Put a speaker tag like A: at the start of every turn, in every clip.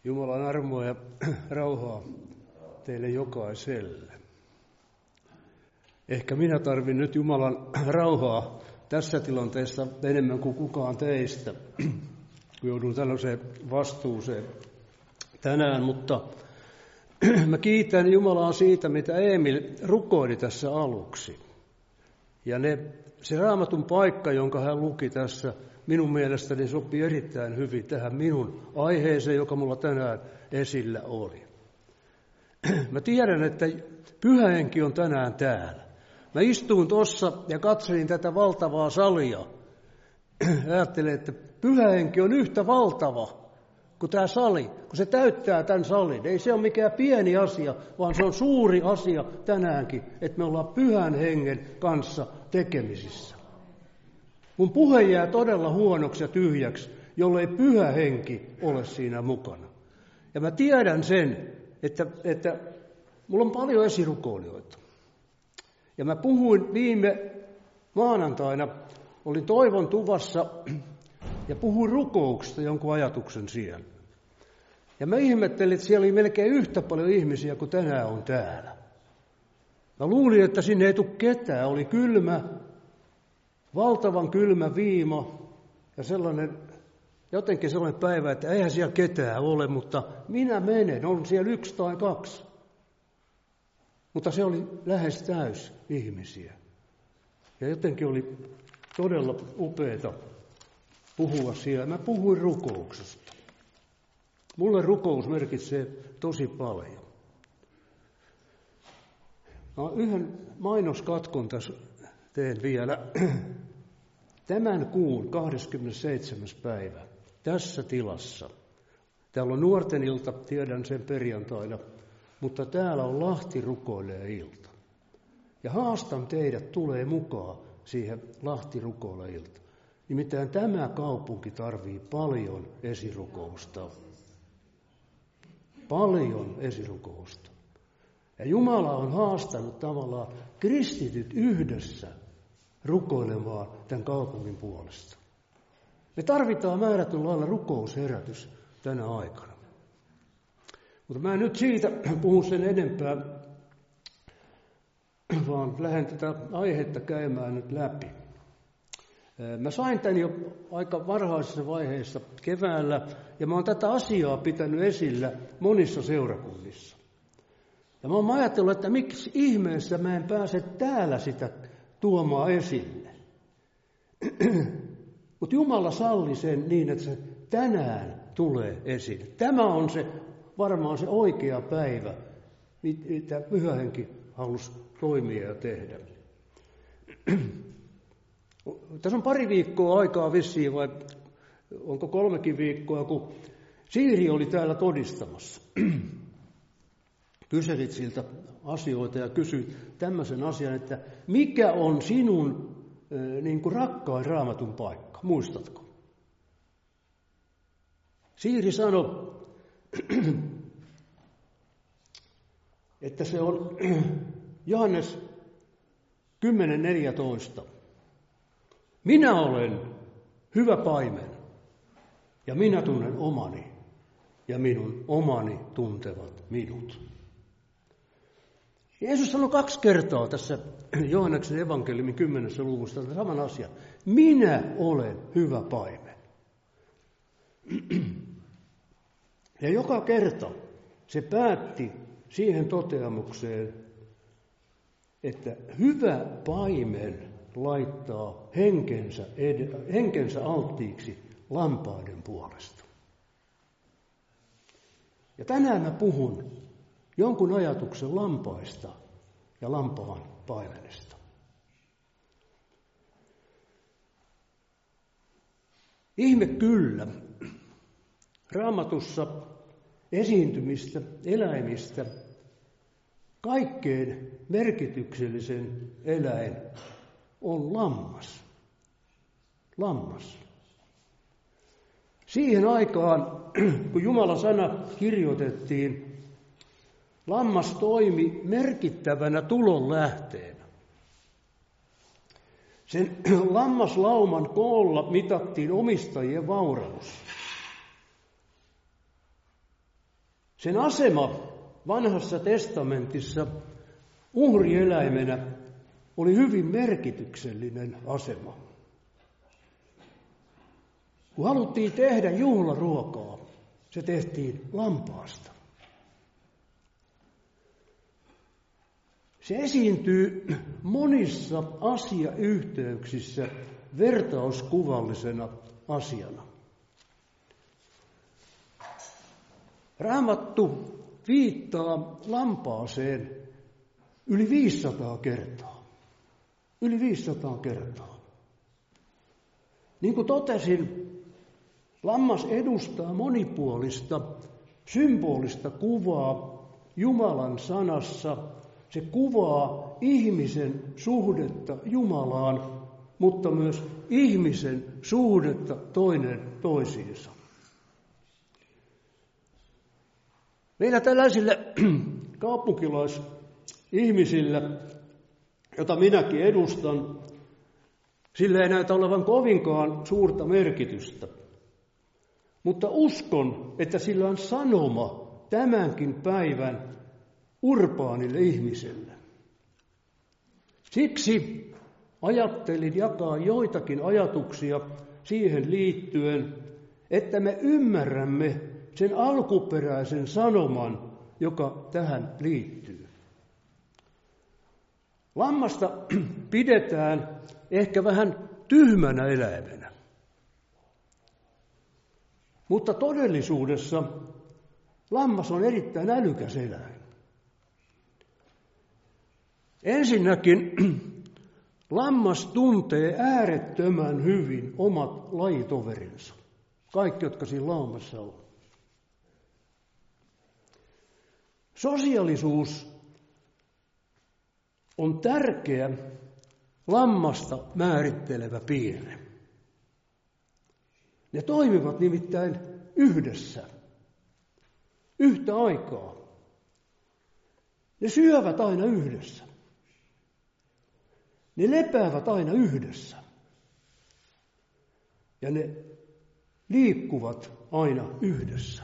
A: Jumalan armoa ja rauhaa teille jokaiselle. Ehkä minä tarvin nyt Jumalan rauhaa tässä tilanteessa enemmän kuin kukaan teistä, kun joudun tällaiseen vastuuseen tänään, mutta mä kiitän Jumalaa siitä, mitä Emil rukoili tässä aluksi. Ja se Raamatun paikka, jonka hän luki tässä, minun mielestäni sopii erittäin hyvin tähän minun aiheeseen, joka mulla tänään esillä oli. Mä tiedän, että Pyhä Henki on tänään täällä. Mä istuin tuossa ja katselin tätä valtavaa salia. Ajattelin, että Pyhä Henki on yhtä valtava kuin tämä sali, kun se täyttää tämän salin. Ei se ole mikään pieni asia, vaan se on suuri asia tänäänkin, että me ollaan Pyhän Hengen kanssa tekemisissä. Mun puhe jää todella huonoksi ja tyhjäksi, jollei Pyhä Henki ole siinä mukana. Ja mä tiedän sen, että mulla on paljon esirukoilijoita. Ja mä puhuin viime maanantaina, olin Toivon tuvassa ja puhuin rukouksesta jonkun ajatuksen siellä. Ja mä ihmettelin, että siellä oli melkein yhtä paljon ihmisiä kuin tänään on täällä. Mä luulin, että sinne ei tule ketään. Oli kylmä, valtavan kylmä viima ja jotenkin sellainen päivä, että eihän siellä ketään ole, mutta minä menen, on siellä 1 tai 2. Mutta se oli lähes täys ihmisiä. Ja jotenkin oli todella upeata puhua siellä. Mä puhuin rukouksesta. Mulle rukous merkitsee tosi paljon. No, yhden mainoskatkon tässä teen vielä. Tämän kuun 27. päivä tässä tilassa. Täällä on nuorten ilta, tiedän sen perjantaina, mutta täällä on Lahti rukoilee ilta. Ja haastan teidät tulee mukaan siihen Lahti rukoilee ilta. Nimittäin tämä kaupunki tarvii paljon esirukousta. Paljon esirukousta. Ja Jumala on haastanut tavallaan kristityt yhdessä rukoilemaan tämän kaupungin puolesta. Me tarvitaan määrätyn lailla rukousherätys tänä aikana. Mutta mä en nyt siitä puhu sen enempää, vaan lähden tätä aihetta käymään nyt läpi. Mä sain tämän jo aika varhaisessa vaiheessa keväällä, ja mä oon tätä asiaa pitänyt esillä monissa seurakunnissa. Ja mä oon ajatellut, että miksi ihmeessä mä en pääse täällä sitä tuomaan esille. Mutta Jumala salli sen niin, että se tänään tulee esille. Tämä on varmaan se oikea päivä, mitä Pyhä Henki halusi toimia ja tehdä. Tässä on 2 viikkoa aikaa vissiin, vai onko 3 viikkoa, kun Siiri oli täällä todistamassa. Kyselit siltä asioita ja kysyit tämmöisen asian, että mikä on sinun niin kuin rakkain Raamatun paikka, muistatko? Siiri sanoi, että se on Johannes 10.14. Minä olen hyvä paimen ja minä tunnen omani ja minun omani tuntevat minut. Jeesus sanoi 2 kertaa tässä Johanneksen evankeliumin 10. luvusta saman asian. Minä olen hyvä paimen. Ja joka kerta se päätti siihen toteamukseen, että hyvä paimen laittaa henkensä alttiiksi lampaiden puolesta. Ja tänään mä puhun jonkun ajatuksen lampaista ja lampaan paimenesta. Ihme kyllä, Raamatussa esiintymistä eläimistä kaikkein merkityksellisen eläin on lammas. Lammas. Siihen aikaan, kun Jumalan sana kirjoitettiin, lammas toimi merkittävänä tulonlähteenä. Sen lammaslauman koolla mitattiin omistajien vauraus. Sen asema Vanhassa testamentissa uhrieläimenä oli hyvin merkityksellinen asema. Kun haluttiin tehdä juhlaruokaa, se tehtiin lampaasta. Se esiintyy monissa asiayhteyksissä vertauskuvallisena asiana. Raamattu viittaa lampaaseen yli 500 kertaa. Yli 500 kertaa. Niin kuin totesin, lammas edustaa monipuolista, symbolista kuvaa Jumalan sanassa. Se kuvaa ihmisen suhdetta Jumalaan, mutta myös ihmisen suhdetta toinen toisiinsa. Meillä tällaisille kaupunkilaisihmisille, jota minäkin edustan, sillä ei näytä olevan kovinkaan suurta merkitystä. Mutta uskon, että sillä on sanoma tämänkin päivän urbaanille ihmiselle. Siksi ajattelin jakaa joitakin ajatuksia siihen liittyen, että me ymmärrämme sen alkuperäisen sanoman, joka tähän liittyy. Lammasta pidetään ehkä vähän tyhmänä eläimenä. Mutta todellisuudessa lammas on erittäin älykäs eläin. Ensinnäkin lammas tuntee äärettömän hyvin omat lajitoverinsa. Kaikki, jotka siinä laumassa on. Sosiaalisuus on tärkeä lammasta määrittelevä piirre. Ne toimivat nimittäin yhdessä, yhtä aikaa. Ne syövät aina yhdessä. Ne lepäävät aina yhdessä. Ja ne liikkuvat aina yhdessä.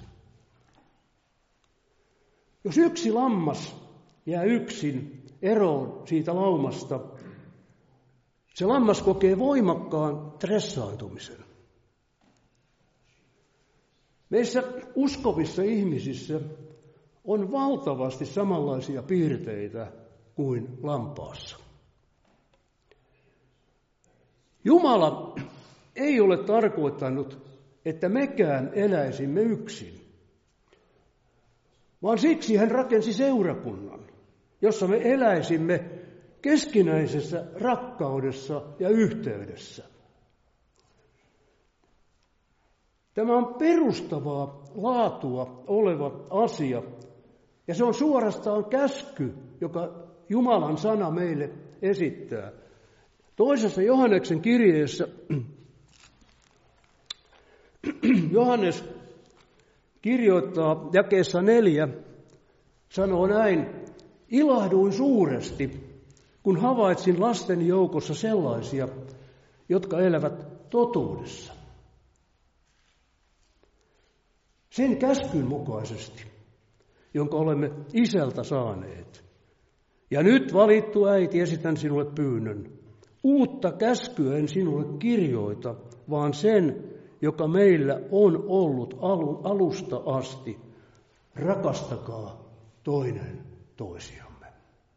A: Jos yksi lammas jää yksin eroon siitä laumasta, se lammas kokee voimakkaan stressaantumisen. Meissä uskovissa ihmisissä on valtavasti samanlaisia piirteitä kuin lampaassa. Jumala ei ole tarkoittanut, että mekään eläisimme yksin, vaan siksi hän rakensi seurakunnan, jossa me eläisimme keskinäisessä rakkaudessa ja yhteydessä. Tämä on perustavaa laatua oleva asia, ja se on suorastaan käsky, joka Jumalan sana meille esittää. Toisessa Johanneksen kirjeessä Johannes kirjoittaa jakeessa 4, sanoo näin: ilahduin suuresti, kun havaitsin lasten joukossa sellaisia, jotka elävät totuudessa. Sen käskyn mukaisesti, jonka olemme Isältä saaneet. Ja nyt, valittu äiti, esitän sinulle pyynnön. Uutta käskyä en sinulle kirjoita, vaan sen, joka meillä on ollut alusta asti. Rakastakaa toinen toisiamme.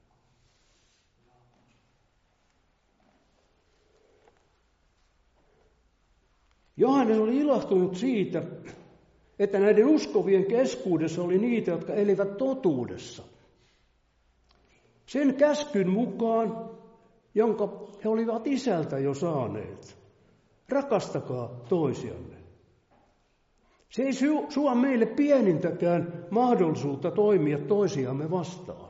A: Johannes oli ilahtunut siitä, että näiden uskovien keskuudessa oli niitä, jotka elivät totuudessa. Sen käskyn mukaan, jonka he olivat Isältä jo saaneet. Rakastakaa toisianne. Se ei suo meille pienintäkään mahdollisuutta toimia toisiamme vastaan.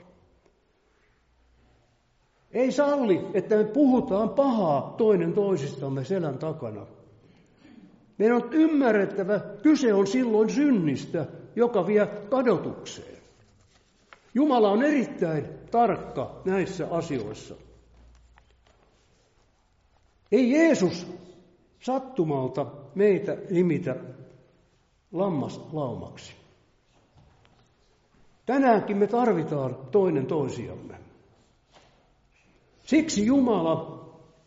A: Ei salli, että me puhutaan pahaa toinen toisistamme selän takana. Meidän on ymmärrettävä, kyse on silloin synnistä, joka vie kadotukseen. Jumala on erittäin tarkka näissä asioissa. Ei Jeesus sattumalta meitä nimitä lammaslaumaksi. Tänäänkin me tarvitaan toinen toisiamme. Siksi Jumala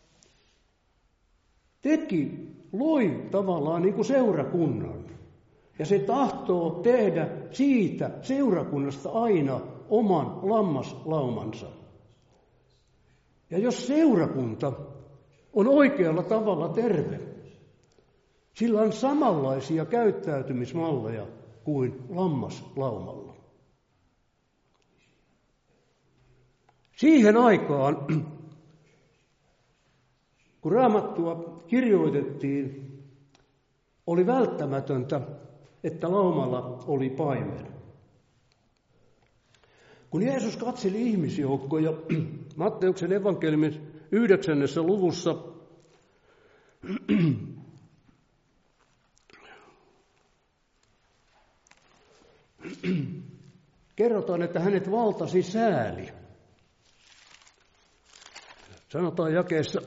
A: loi tavallaan niin kuin seurakunnan. Ja se tahtoo tehdä siitä seurakunnasta aina oman lammaslaumansa. Ja jos seurakunta on oikealla tavalla terve, sillä on samanlaisia käyttäytymismalleja kuin lammaslaumalla. Siihen aikaan, kun Raamattua kirjoitettiin, oli välttämätöntä, että laumalla oli paimen. Kun Jeesus katseli ihmisjoukkoja Matteuksen evankeliumin 9. luvussa, kerrotaan, että hänet valtasi sääli. Sanotaan jakeessa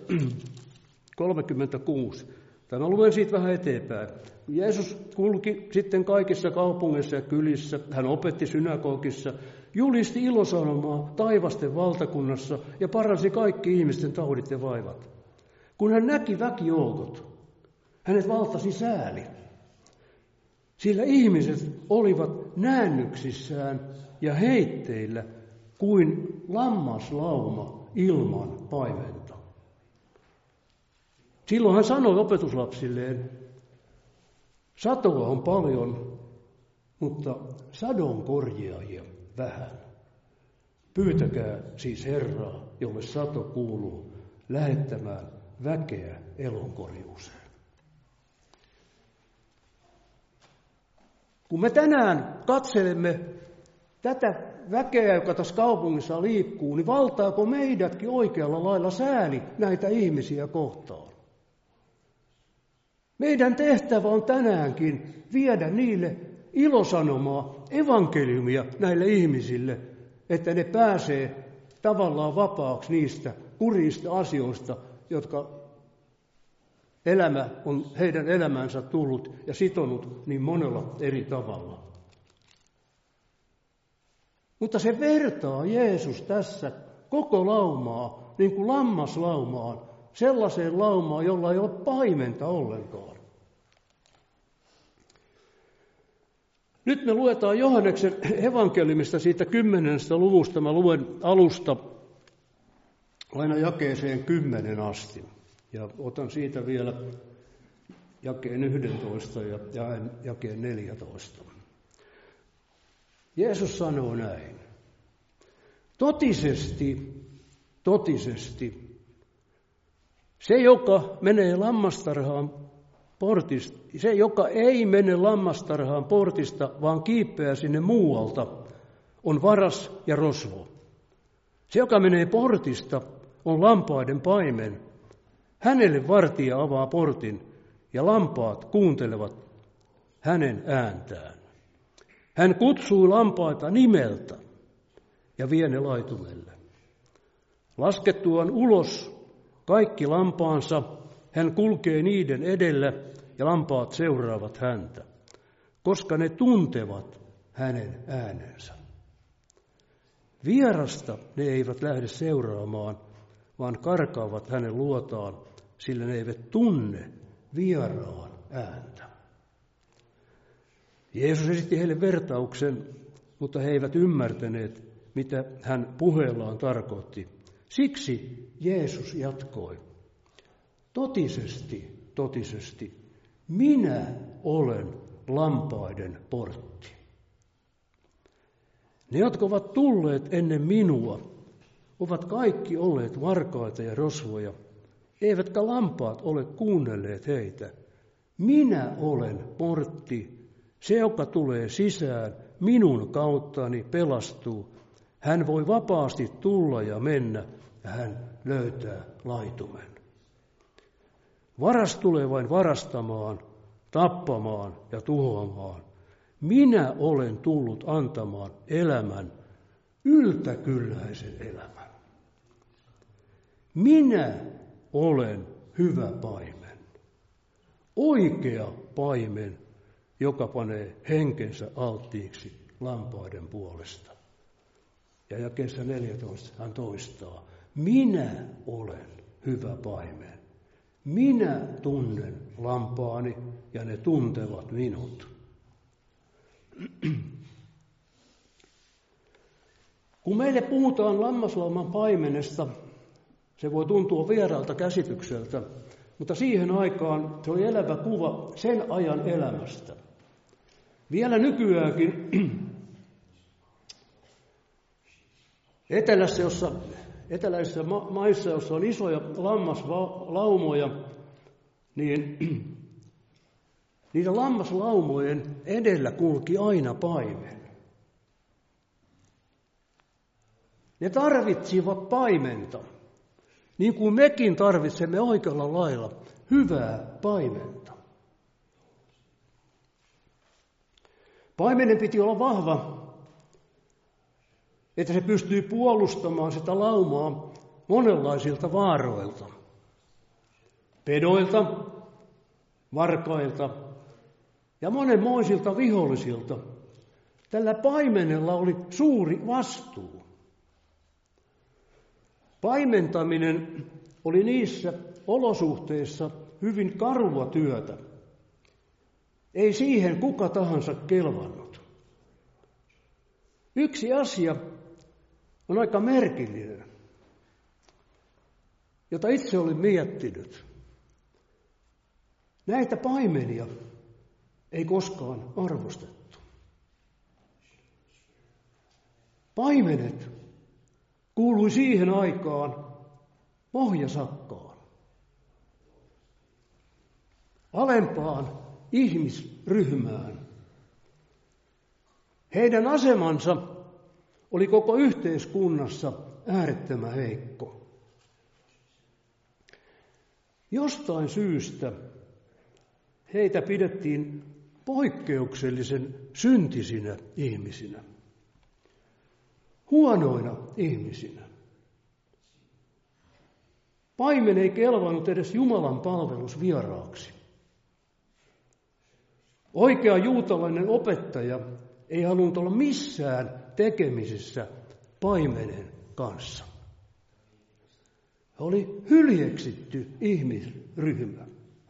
A: 36. Mä luen siitä vähän eteenpäin. Jeesus kulki sitten kaikissa kaupungeissa ja kylissä. Hän opetti synagogissa, julisti ilosanomaa taivasten valtakunnassa ja paransi kaikki ihmisten taudit ja vaivat. Kun hän näki väkijoukot, hänet valtasi sääli. Sillä ihmiset olivat näännyksissään ja heitteillä kuin lammaslauma ilman paimenta. Silloin hän sanoi opetuslapsilleen, satoa on paljon, mutta sadon korjaajia vähän. Pyytäkää siis Herraa, jolle sato kuuluu, lähettämään väkeä elonkorjuuseen. Kun me tänään katselemme tätä väkeä, joka tässä kaupungissa liikkuu, niin valtaako meidätkin oikealla lailla sääli näitä ihmisiä kohtaan? Meidän tehtävä on tänäänkin viedä niille ilosanomaa, evankeliumia näille ihmisille, että ne pääsee tavallaan vapaaksi niistä kurjista asioista, jotka elämä on heidän elämänsä tullut ja sitonut niin monella eri tavalla. Mutta se vertaa Jeesus tässä koko laumaa, niin kuin lammaslaumaan, sellaiseen laumaan, jolla ei ole paimenta ollenkaan. Nyt me luetaan Johanneksen evankeliumista siitä 10. luvusta. Mä luen alusta aina jakeeseen 10 asti. Ja otan siitä vielä jakeen 11 ja jakeen 14. Jeesus sanoo näin. Totisesti, se joka menee lammastarhaan portista, se joka ei mene lammastarhaan portista, vaan kiipeää sinne muualta, on varas ja rosvo. Se joka menee portista, on lampaiden paimen. Hänelle vartija avaa portin ja lampaat kuuntelevat hänen ääntään. Hän kutsuu lampaita nimeltä ja vie ne laitumelle. Laskettuaan ulos kaikki lampaansa, hän kulkee niiden edellä ja lampaat seuraavat häntä, koska ne tuntevat hänen äänensä. Vierasta ne eivät lähde seuraamaan, vaan karkaavat hänen luotaan, sillä ne eivät tunne vieraan ääntä. Jeesus esitti heille vertauksen, mutta he eivät ymmärtäneet, mitä hän puheellaan tarkoitti. Siksi Jeesus jatkoi. Totisesti, minä olen lampaiden portti. Ne, jotka ovat tulleet ennen minua, ovat kaikki olleet varkaita ja rosvoja, eivätkä lampaat ole kuunnelleet heitä. Minä olen portti, se joka tulee sisään, minun kauttani pelastuu. Hän voi vapaasti tulla ja mennä, ja hän löytää laitumen. Varas tulee vain varastamaan, tappamaan ja tuhoamaan. Minä olen tullut antamaan elämän, yltäkylläisen elämän. Minä olen hyvä paimen, oikea paimen, joka panee henkensä alttiiksi lampaiden puolesta. Ja jakeessa 14 hän toistaa, minä olen hyvä paimen. Minä tunnen lampaani ja ne tuntevat minut. Kun meille puhutaan lammaslauman paimenesta, se voi tuntua vieraalta käsitykseltä, mutta siihen aikaan se oli elävä kuva sen ajan elämästä. Vielä nykyäänkin eteläisissä maissa, joissa on isoja lammaslaumoja, niin niiden lammaslaumojen edellä kulki aina paimen. Ne tarvitsivat paimenta, niin kuin mekin tarvitsemme oikealla lailla hyvää paimenta. Paimenen piti olla vahva, että se pystyy puolustamaan sitä laumaa monenlaisilta vaaroilta. Pedoilta, varkailta ja monenmoisilta vihollisilta. Tällä paimenella oli suuri vastuu. Paimentaminen oli niissä olosuhteissa hyvin karua työtä. Ei siihen kuka tahansa kelvannut. Yksi asia on aika merkillinen, jota itse olin miettinyt. Näitä paimenia ei koskaan arvostettu. Paimenet kuului siihen aikaan pohjasakkaan, alempaan ihmisryhmään. Heidän asemansa oli koko yhteiskunnassa äärettömän heikko. Jostain syystä heitä pidettiin poikkeuksellisen syntisinä ihmisinä, huonoina ihmisinä. Paimen ei kelvannut edes Jumalan palvelusvieraaksi. Oikea juutalainen opettaja ei halunnut olla missään tekemisissä paimenen kanssa. He oli hyljeksitty ihmisryhmä.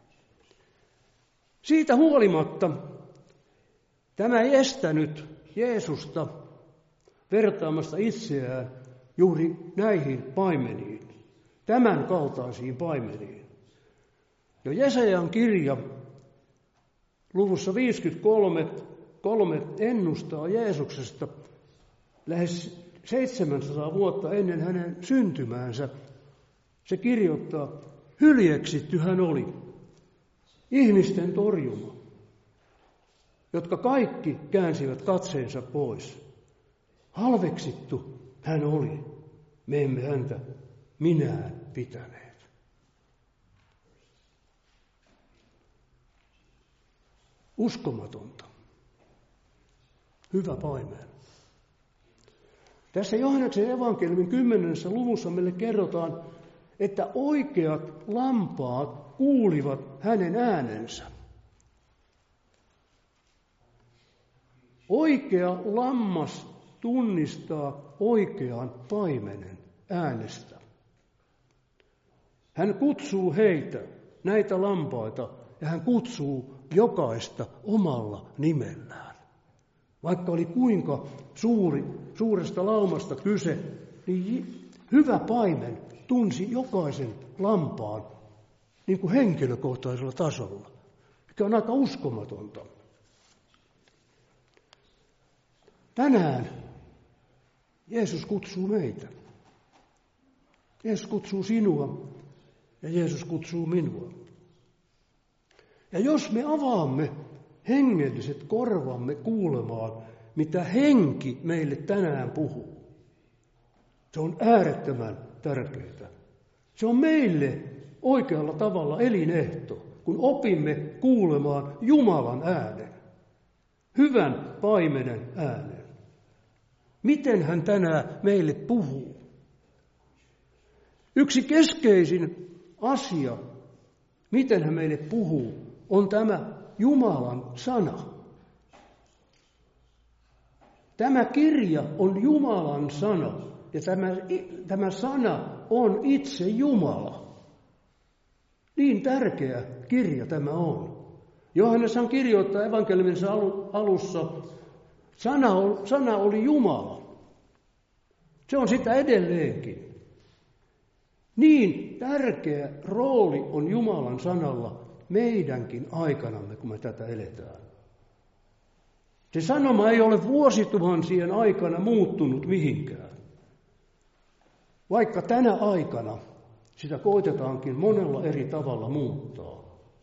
A: Siitä huolimatta tämä ei estänyt Jeesusta vertaamasta itseään juuri näihin paimeniin, tämän kaltaisiin paimeniin. Jo Jesajan kirja luvussa 53 ennustaa Jeesuksesta lähes 700 vuotta ennen hänen syntymäänsä. Se kirjoittaa, hyljeksitty hän oli, ihmisten torjuma, jotka kaikki käänsivät katseensa pois. Halveksittu hän oli, me emme häntä minään pitäneet. Uskomatonta. Hyvä paimen. Tässä Johanneksen evankeliumin 10. luvussa meille kerrotaan, että oikeat lampaat kuulivat hänen äänensä. Oikea lammas tunnistaa oikean paimenen äänestä. Hän kutsuu heitä, näitä lampaita, ja hän kutsuu jokaista omalla nimellään. Vaikka oli kuinka suuresta laumasta kyse, niin hyvä paimen tunsi jokaisen lampaan niin kuin henkilökohtaisella tasolla, mikä on aika uskomatonta. Tänään Jeesus kutsuu meitä. Jeesus kutsuu sinua ja Jeesus kutsuu minua. Ja jos me avaamme hengelliset korvamme kuulemaan, mitä henki meille tänään puhuu, se on äärettömän tärkeää. Se on meille oikealla tavalla elinehto, kun opimme kuulemaan Jumalan äänen, hyvän paimenen äänen. Miten hän tänään meille puhuu? Yksi keskeisin asia, miten hän meille puhuu, on tämä Jumalan sana. Tämä kirja on Jumalan sana, ja tämä sana on itse Jumala. Niin tärkeä kirja tämä on. Johanneshan kirjoittaa evankeliuminsa alussa, sana oli Jumala. Se on sitä edelleenkin. Niin tärkeä rooli on Jumalan sanalla meidänkin aikanamme, kun me tätä eletään. Se sanoma ei ole vuosituhansien aikana muuttunut mihinkään. Vaikka tänä aikana sitä koitetaankin monella eri tavalla muuttaa.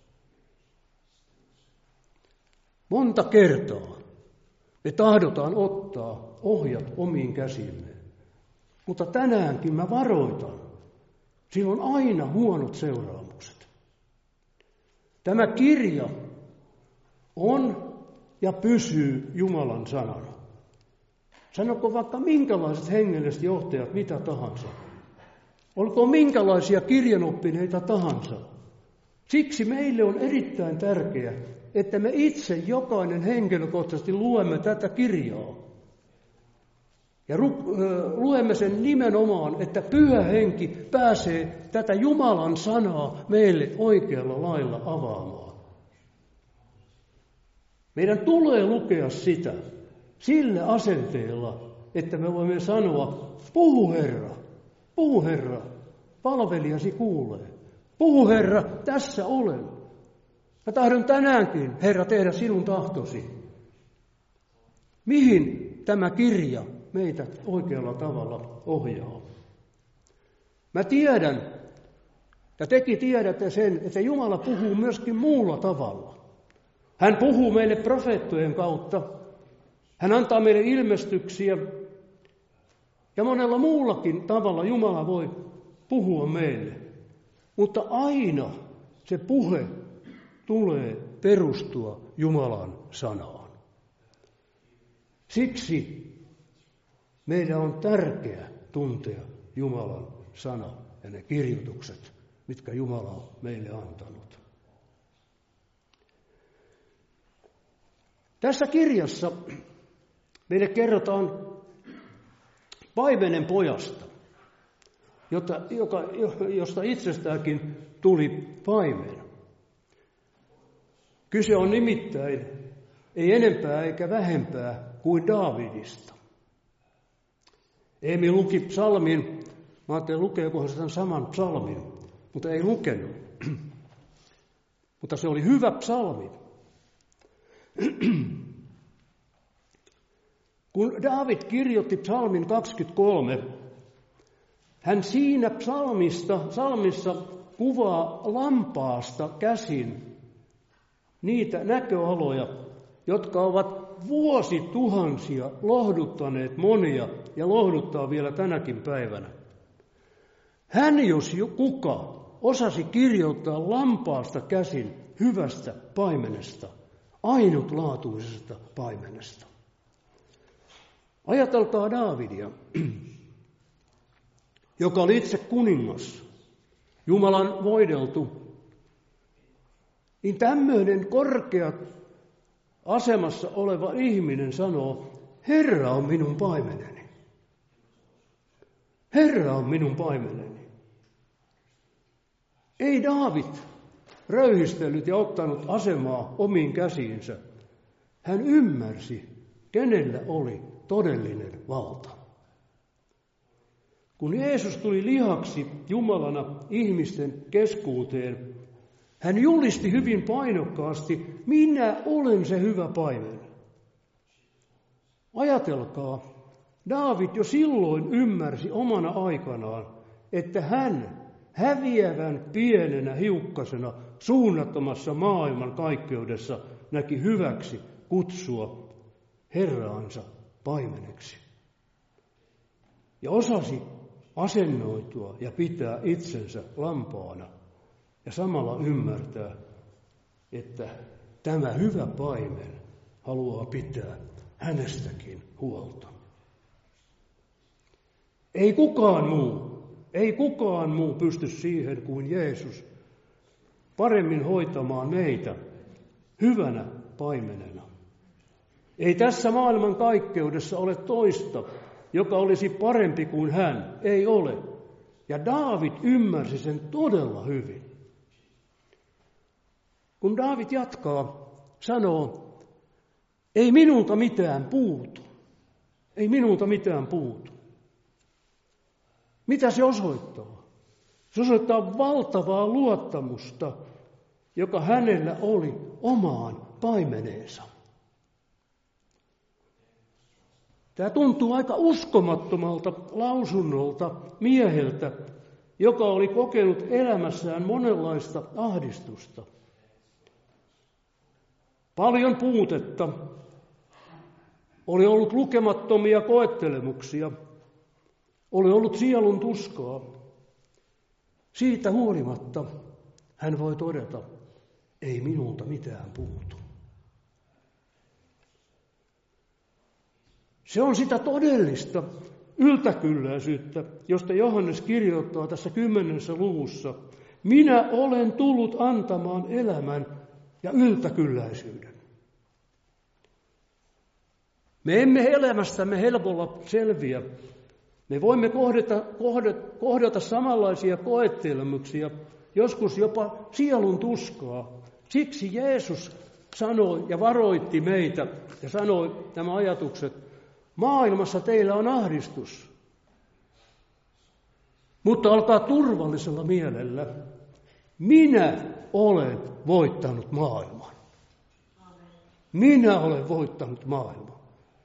A: Monta kertaa me tahdotaan ottaa ohjat omiin käsimme. Mutta tänäänkin mä varoitan. Sillä on aina huonot seuraamukset. Tämä kirja on ja pysyy Jumalan sanana. Sanoko vaikka minkälaiset hengelliset johtajat mitä tahansa. Olkoon minkälaisia kirjanoppineita tahansa. Siksi meille on erittäin tärkeää, että me itse jokainen henkilökohtaisesti luemme tätä kirjaa. Ja luemme sen nimenomaan, että Pyhä Henki pääsee tätä Jumalan sanaa meille oikealla lailla avaamaan. Meidän tulee lukea sitä sillä asenteella, että me voimme sanoa, puhu Herra, palvelijasi kuulee. Puhu Herra, tässä olen. Mä tahdon tänäänkin, Herra, tehdä sinun tahtosi. Mihin tämä kirja meitä oikealla tavalla ohjaa? Mä tiedän, ja tekin tiedätte sen, että Jumala puhuu myöskin muulla tavalla. Hän puhuu meille profeettojen kautta. Hän antaa meille ilmestyksiä. Ja monella muullakin tavalla Jumala voi puhua meille. Mutta aina se puhe tulee perustua Jumalan sanaan. Siksi meidän on tärkeää tuntea Jumalan sana ja ne kirjoitukset, mitkä Jumala on meille antanut. Tässä kirjassa meille kerrotaan paimenen pojasta, josta itsestäänkin tuli paimen. Kyse on nimittäin ei enempää eikä vähempää kuin Daavidista. Eemi luki psalmin, mä ajattelin lukeekohan se tämän saman psalmin, mutta ei lukenut. Mutta se oli hyvä psalmi. Kun Daavid kirjoitti psalmin 23, hän siinä psalmissa kuvaa lampaasta käsin niitä näköaloja, jotka ovat vuosituhansia lohduttaneet monia ja lohduttaa vielä tänäkin päivänä. Hän, jos kuka, osasi kirjoittaa lampaasta käsin hyvästä paimenesta, ainutlaatuisesta paimenesta. Ajatelkaa Daavidia, joka oli itse kuningas, Jumalan voideltu, niin tämmöinen korkea asemassa oleva ihminen sanoo, Herra on minun paimeneni. Herra on minun paimeneni. Ei Daavid röyhistellyt ja ottanut asemaa omiin käsiinsä. Hän ymmärsi, kenellä oli todellinen valta. Kun Jeesus tuli lihaksi Jumalana ihmisten keskuuteen, hän julisti hyvin painokkaasti, minä olen se hyvä paimen. Ajatelkaa, Daavid jo silloin ymmärsi omana aikanaan, että hän häviävän pienenä hiukkasena suunnattomassa maailman kaikkeudessa näki hyväksi kutsua Herraansa paimeneksi. Ja osasi asennoitua ja pitää itsensä lampaana ja samalla ymmärtää, että tämä hyvä paimen haluaa pitää hänestäkin huolta. Ei kukaan muu pysty siihen kuin Jeesus paremmin hoitamaan meitä hyvänä paimenena. Ei tässä maailman kaikkeudessa ole toista, joka olisi parempi kuin hän. Ei ole. Ja Daavid ymmärsi sen todella hyvin. Kun Daavid jatkaa, sanoo, ei minulta mitään puutu. Ei minulta mitään puutu. Mitä se osoittaa? Se osoittaa valtavaa luottamusta, joka hänellä oli omaan paimeneensa. Tämä tuntuu aika uskomattomalta lausunnolta mieheltä, joka oli kokenut elämässään monenlaista ahdistusta. Paljon puutetta, oli ollut lukemattomia koettelemuksia, oli ollut sielun tuskaa. Siitä huolimatta hän voi todeta, ei minulta mitään puutu. Se on sitä todellista yltäkylläisyyttä, josta Johannes kirjoittaa tässä 10. luvussa. Minä olen tullut antamaan elämän ja yltäkylläisyyden. Me emme elämästämme helpolla selviä. Me voimme kohdata samanlaisia koettelemuksia, joskus jopa sielun tuskaa. Siksi Jeesus sanoi ja varoitti meitä ja sanoi nämä ajatukset, maailmassa teillä on ahdistus, mutta olkaa turvallisella mielellä. Minä olen voittanut maailman. Minä olen voittanut maailman.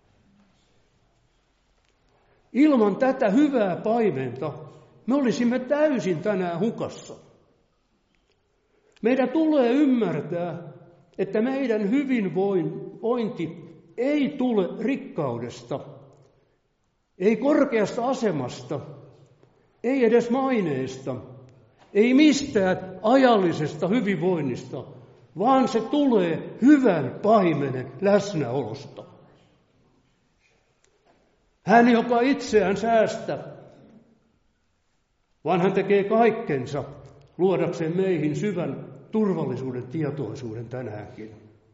A: Ilman tätä hyvää paimenta me olisimme täysin tänään hukassa. Meidän tulee ymmärtää, että meidän hyvinvointi ei tule rikkaudesta, ei korkeasta asemasta, ei edes maineesta, ei mistään ajallisesta hyvinvoinnista, vaan se tulee hyvän paimenen läsnäolosta. Hän, joka itseään säästä, vaan hän tekee kaikkensa luodakseen meihin syvän turvallisuuden tietoisuuden tänäänkin.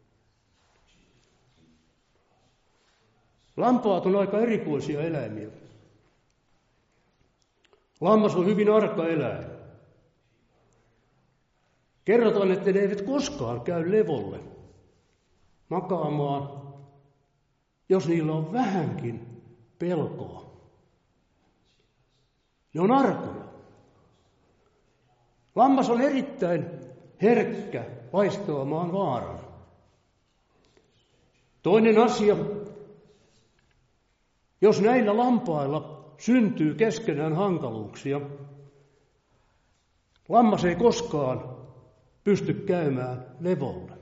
A: Lampaat on aika erikoisia eläimiä. Lammas on hyvin arka eläin. Kerrotaan, että ne eivät koskaan käy levolle makaamaan, jos niillä on vähänkin pelkoa. Ne on arkoja. Lammas on erittäin herkkä vaistoamaan vaaran. Toinen asia, jos näillä lampailla syntyy keskenään hankaluuksia, lammas ei koskaan pysty käymään levolle.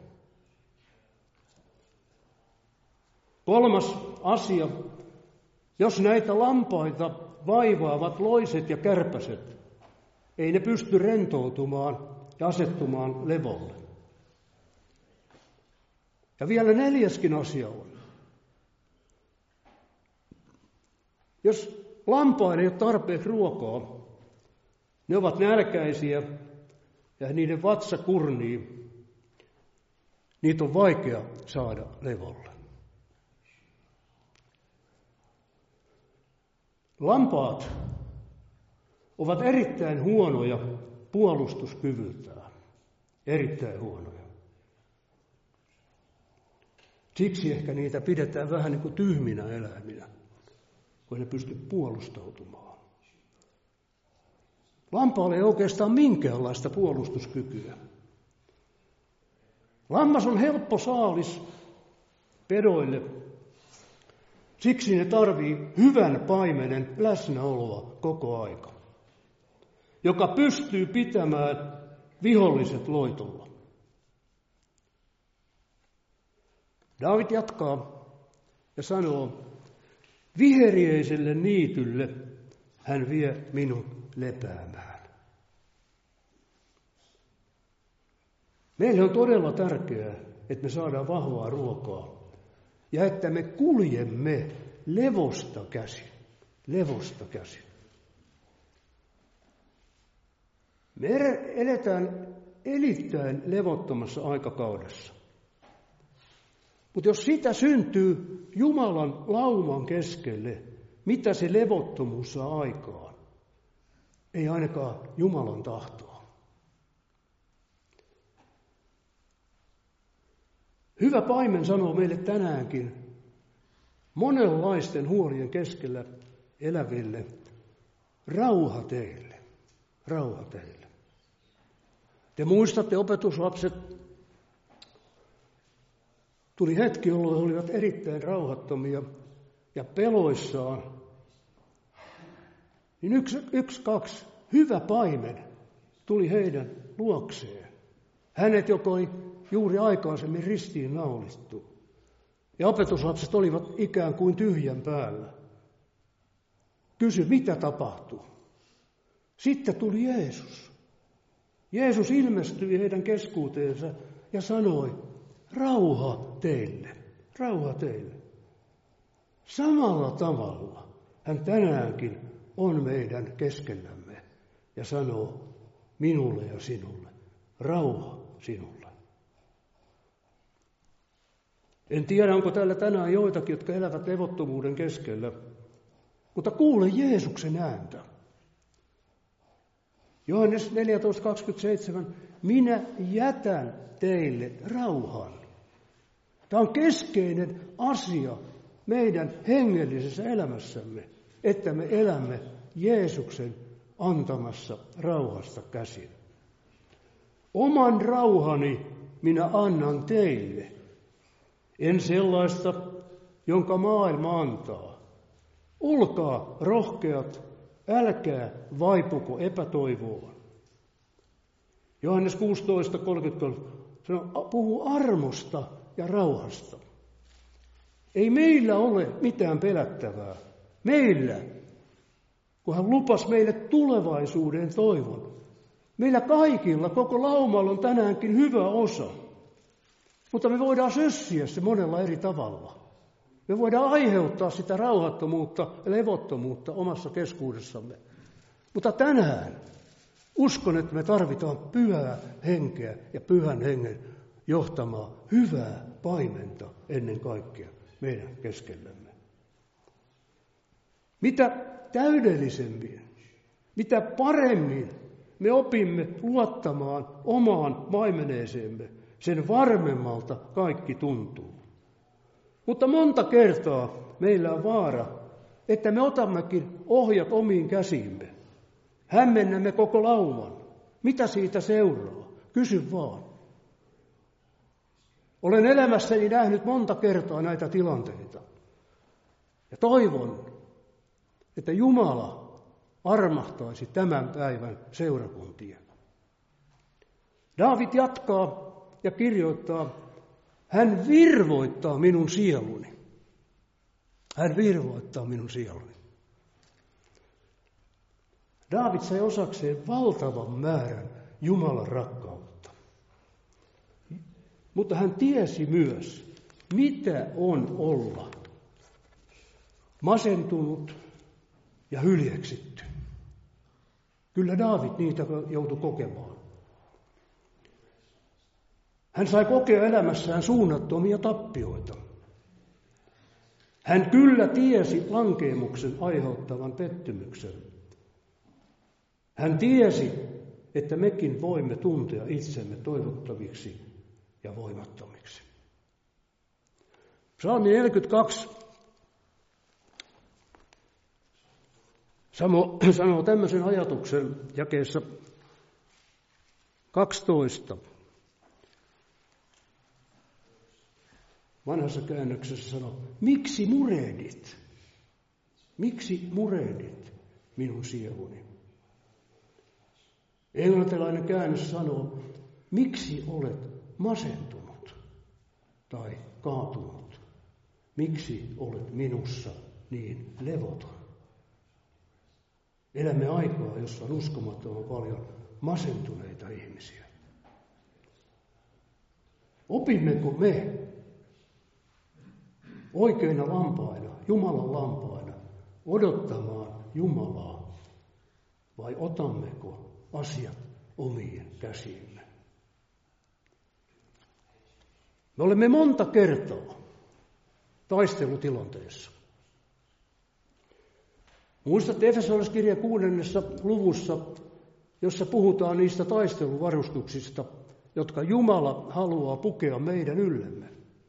A: Kolmas asia, jos näitä lampaita vaivaavat loiset ja kärpäset, ei ne pysty rentoutumaan ja asettumaan levolle. Ja vielä neljäskin asia on. Jos lampaille ei ole tarpeeksi ruokaa, ne ovat nälkäisiä ja niiden vatsa kurnii, niitä on vaikea saada levolle. Lampaat ovat erittäin huonoja puolustuskyvyltään. Erittäin huonoja. Siksi ehkä niitä pidetään vähän niin kuin tyhminä eläiminä, kun ne pysty puolustautumaan. Lampaalla ei oikeastaan minkäänlaista puolustuskykyä. Lammas on helppo saalis pedoille. Siksi ne tarvii hyvän paimenen läsnäoloa koko aika, joka pystyy pitämään viholliset loitolla. Daavid jatkaa ja sanoo, viherieiselle niitylle hän vie minut lepäämään. Meille on todella tärkeää, että me saadaan vahvaa ruokaa ja että me kuljemme levosta käsin. Levosta käsin. Me eletään erittäin levottomassa aikakaudessa. Mutta jos sitä syntyy Jumalan lauman keskelle, mitä se levottomuus saa aikaan? Ei ainakaan Jumalan tahtoa. Hyvä paimen sanoo meille tänäänkin monenlaisten huolien keskellä eläville, rauha teille, rauha teille. Te muistatte, opetuslapset, tuli hetki, jolloin he olivat erittäin rauhattomia ja peloissaan. Niin kaksi hyvä paimen tuli heidän luokseen. Hänet, joka oli juuri aikaisemmin ristiin naulittu. Ja opetuslapset olivat ikään kuin tyhjän päällä. Kysy, mitä tapahtuu? Sitten tuli Jeesus. Jeesus ilmestyi heidän keskuuteensa ja sanoi, rauha teille, rauha teille. Samalla tavalla hän tänäänkin on meidän keskellämme ja sanoo minulle ja sinulle, rauha sinulle. En tiedä, onko täällä tänään joitakin, jotka elävät levottomuuden keskellä, mutta kuule Jeesuksen ääntä. Johannes 14:27, minä jätän teille rauhan. Tämä on keskeinen asia meidän hengellisessä elämässämme, että me elämme Jeesuksen antamassa rauhasta käsin. Oman rauhani minä annan teille. En sellaista, jonka maailma antaa. Olkaa rohkeat, älkää vaipuko epätoivoon. Johannes 16:33 puhuu armosta ja rauhasta. Ei meillä ole mitään pelättävää. Meillä, kun hän lupasi meille tulevaisuuden toivon. Meillä kaikilla, koko laumalla on tänäänkin hyvä osa. Mutta me voidaan sössiä se monella eri tavalla. Me voidaan aiheuttaa sitä rauhattomuutta ja levottomuutta omassa keskuudessamme. Mutta tänään uskon, että me tarvitaan pyhää henkeä ja pyhän hengen johtamaa hyvää paimenta ennen kaikkea meidän keskellämme. Mitä täydellisemmin, mitä paremmin me opimme luottamaan omaan paimeneeseemme, sen varmemmalta kaikki tuntuu. Mutta monta kertaa meillä on vaara, että me otammekin ohjat omiin käsiimme. Hämmennämme koko lauman. Mitä siitä seuraa? Kysy vaan. Olen elämässäni nähnyt monta kertaa näitä tilanteita. Ja toivon, että Jumala armahtaisi tämän päivän seurakuntia. Daavid jatkaa ja kirjoittaa, hän virvoittaa minun sieluni. Hän virvoittaa minun sieluni. Daavid sai osakseen valtavan määrän Jumalan rakkautta. Mutta hän tiesi myös, mitä on olla masentunut ja hyljeksitty. Kyllä Daavid niitä joutui kokemaan. Hän sai kokea elämässään suunnattomia tappioita. Hän kyllä tiesi lankeemuksen aiheuttavan pettymyksen. Hän tiesi, että mekin voimme tuntea itsemme toivottaviksi ja voimattomiksi. Psalmi 42 sanoo tämmöisen ajatuksen jakeessa 12. Vanhassa käännöksessä sanoo, miksi murehdit? Miksi murehdit minun sieluni? Englantilainen käännös sanoo, miksi olet masentunut tai kaatunut? Miksi olet minussa niin levoton? Elämme aikaa, jossa on uskomattoman paljon masentuneita ihmisiä. Opimmeko me oikeina lampaina, Jumalan lampaina, odottamaan Jumalaa, vai otammeko asiat omiin käsiimme? Me olemme monta kertaa taistelutilanteessa. Muistatte Efesolaiskirjan 6. luvussa, jossa puhutaan niistä taisteluvarustuksista, jotka Jumala haluaa pukea meidän yllemme.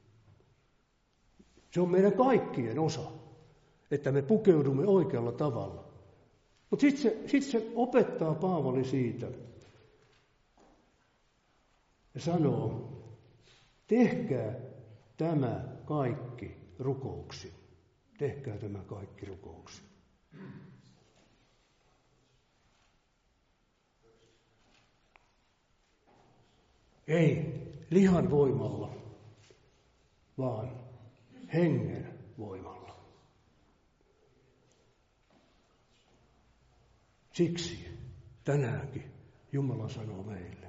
A: Se on meidän kaikkien osa, että me pukeudumme oikealla tavalla. Mutta sitten se opettaa Paavali siitä ja sanoo, tehkää tämä kaikki rukouksin. Tehkää tämä kaikki rukouksin. Ei lihan voimalla, vaan hengen voimalla. Siksi tänäänkin Jumala sanoo meille,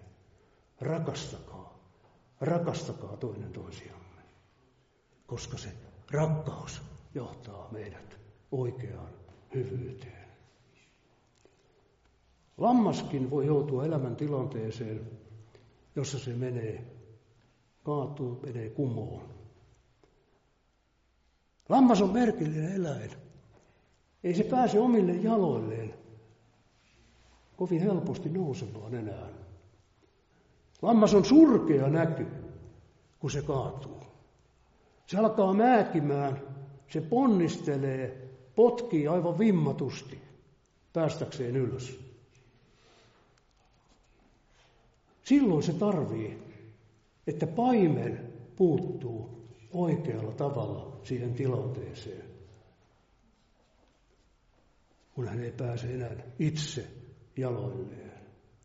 A: rakastakaa toinen toisiamme, koska se rakkaus johtaa meidät oikeaan hyvyyteen. Lammaskin voi joutua elämäntilanteeseen, jossa se kaatuu, menee kumoon. Lammas on merkillinen eläin. Ei se pääse omille jaloilleen kovin helposti nousemaan enää. Lammas on surkea näky, kun se kaatuu. Se alkaa määkimään, se ponnistelee, potkii aivan vimmatusti päästäkseen ylös. Silloin se tarvii, että paimen puuttuu oikealla tavalla siihen tilanteeseen, kun hän ei pääse enää itse jaloilleen.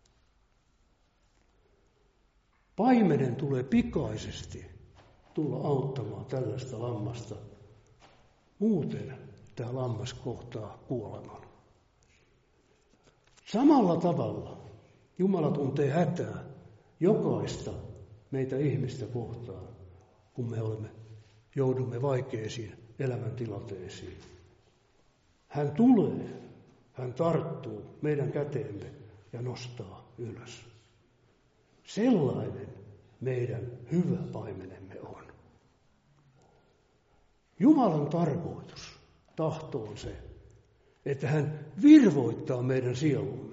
A: Paimenen tulee pikaisesti tulla auttamaan tällaista lammasta. Muuten tämä lammas kohtaa kuoleman. Samalla tavalla Jumala tuntee hätää jokaista meitä ihmistä kohtaan, kun me joudumme vaikeisiin elämäntilanteisiin. Hän tulee, hän tarttuu meidän käteemme ja nostaa ylös. Sellainen meidän hyvä paimenemme on. Jumalan tarkoitus, tahto on se, että hän virvoittaa meidän sielumme.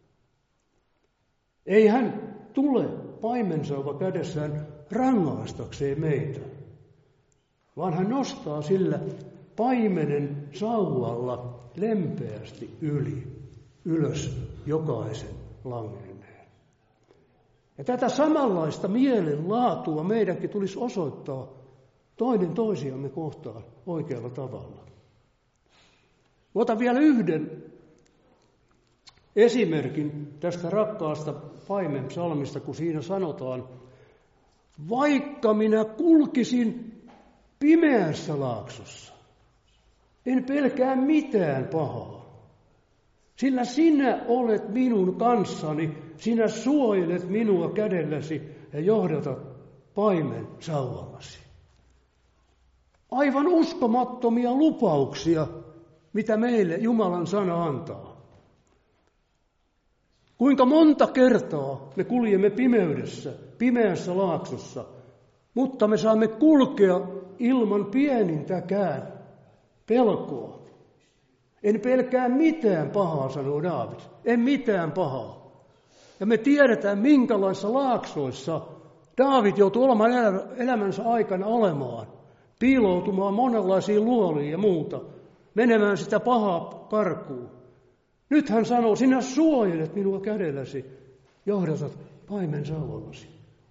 A: Ei hän tule paimensauva kädessään rangaistakseen meitä, vaan hän nostaa sillä paimenen sauvalla lempeästi ylös jokaisen langenneen. Ja tätä samanlaista mielenlaatua meidänkin tulisi osoittaa toinen toisiamme kohtaan oikealla tavalla. Otan vielä yhden esimerkin tästä rakkaasta paimenpsalmista, kun siinä sanotaan, vaikka minä kulkisin pimeässä laaksossa, en pelkää mitään pahaa, sillä sinä olet minun kanssani, sinä suojelet minua kädelläsi ja johdatat paimen sauvallasi. Aivan uskomattomia lupauksia, mitä meille Jumalan sana antaa. Kuinka monta kertaa me kuljemme pimeässä laaksossa, mutta me saamme kulkea ilman pienintäkään pelkoa. En pelkää mitään pahaa, sanoo Daavid. En mitään pahaa. Ja me tiedetään, minkälaisissa laaksoissa Daavid joutui olemaan elämänsä aikana olemaan. Piiloutumaan monenlaisiin luoliin ja muuta. Menemään sitä pahaa karkuun. Nyt hän sanoo, sinä suojelet minua kädelläsi, johdatat paimen sauvallasi.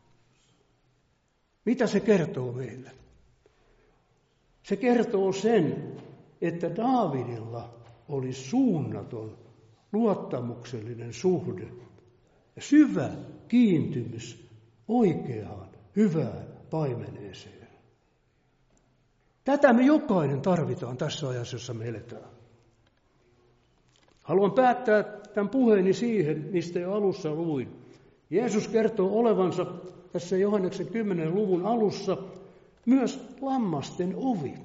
A: Mitä se kertoo meille? Se kertoo sen, että Daavidilla oli suunnaton, luottamuksellinen suhde ja syvä kiintymys oikeaan, hyvään paimeneeseen. Tätä me jokainen tarvitaan tässä ajassa, jossa me eletään. Haluan päättää tämän puheeni siihen, mistä jo alussa luin. Jeesus kertoo olevansa tässä Johanneksen 10. luvun alussa myös lammasten ovi.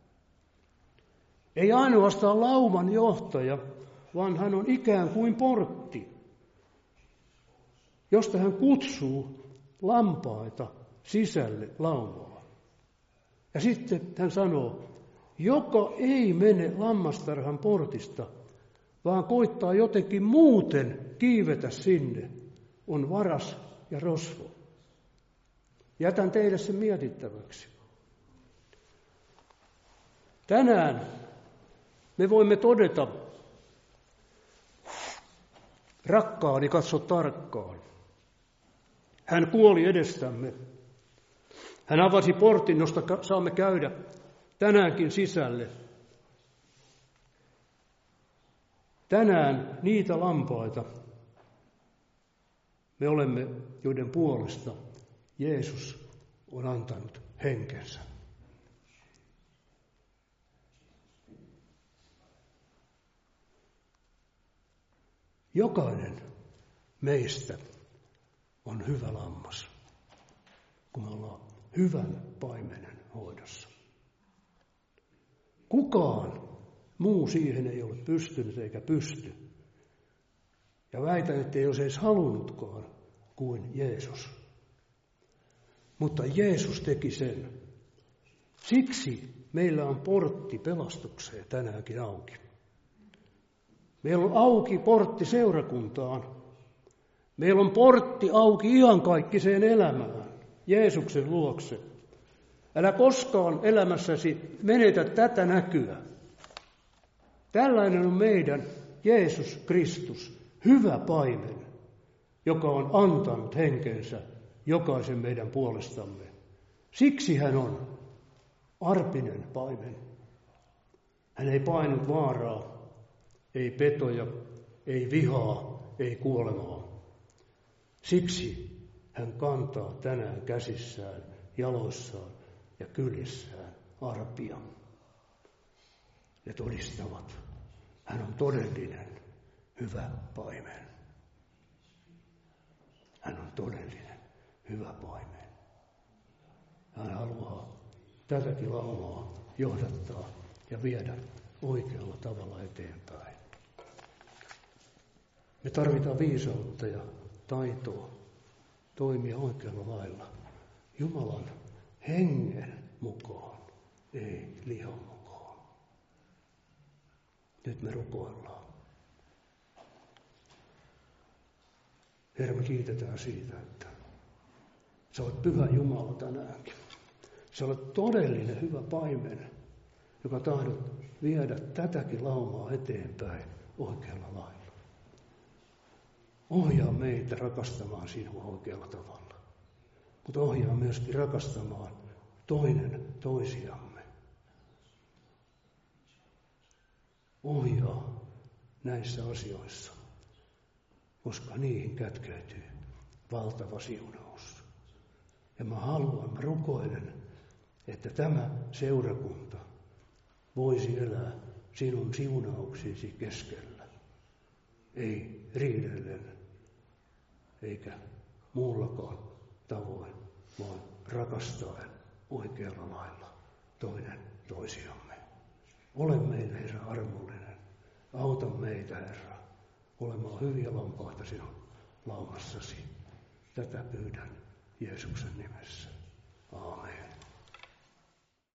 A: Ei ainoastaan lauman johtaja, vaan hän on ikään kuin portti, josta hän kutsuu lampaita sisälle laumaan. Ja sitten hän sanoo, joka ei mene lammastarhan portista, vaan koittaa jotenkin muuten kiivetä sinne, on varas ja rosvo. Jätän teille sen mietittäväksi. Tänään me voimme todeta, rakkaani, katso tarkkaan. Hän kuoli edestämme. Hän avasi portin, josta saamme käydä tänäänkin sisälle. Tänään niitä lampaita me olemme, joiden puolesta Jeesus on antanut henkensä. Jokainen meistä on hyvä lammas, kun me ollaan hyvän paimenen hoidossa. Kukaan muu siihen ei ole pystynyt eikä pysty. Ja väitän, että ei olisi edes halunnutkaan kuin Jeesus. Mutta Jeesus teki sen. Siksi meillä on portti pelastukseen tänäänkin auki. Meillä on auki portti seurakuntaan. Meillä on portti auki iankaikkiseen elämään, Jeesuksen luokse. Älä koskaan elämässäsi menetä tätä näkyä. Tällainen on meidän Jeesus Kristus, hyvä paimen, joka on antanut henkensä jokaisen meidän puolestamme. Siksi hän on arpinen paimen. Hän ei painut vaaraa, ei petoja, ei vihaa, ei kuolemaa. Siksi hän kantaa tänään käsissään, jaloissaan ja kyljessään arpia. Ne todistavat, hän on todellinen hyvä paimen. Hän on todellinen hyvä paimen. Hän haluaa tätäkin laumaa johdattaa ja viedä oikealla tavalla eteenpäin. Me tarvitaan viisautta ja taitoa toimia oikealla lailla Jumalan hengen mukaan, ei lihan mukaan. Nyt me rukoillaan. Herra, me kiitetään siitä, että sä olet pyhä Jumala tänäänkin. Sä olet todellinen hyvä paimen, joka tahdot viedä tätäkin laumaa eteenpäin oikealla lailla. Ohjaa meitä rakastamaan sinua oikealla tavalla, mutta ohjaa myöskin rakastamaan toinen toisiamme. Ohjaa näissä asioissa, koska niihin kätkeytyy valtava siunaus. Ja mä rukoilen, että tämä seurakunta voisi elää sinun siunauksisi keskellä. Ei riidellen, eikä muullakaan tavoin, vaan rakastaen oikealla lailla toinen toisiamme. Ole meille, Herra, armollinen. Auta meitä, Herra, olemaan hyviä lampaita sinun laumassasi. Tätä pyydän Jeesuksen nimessä. Aamen.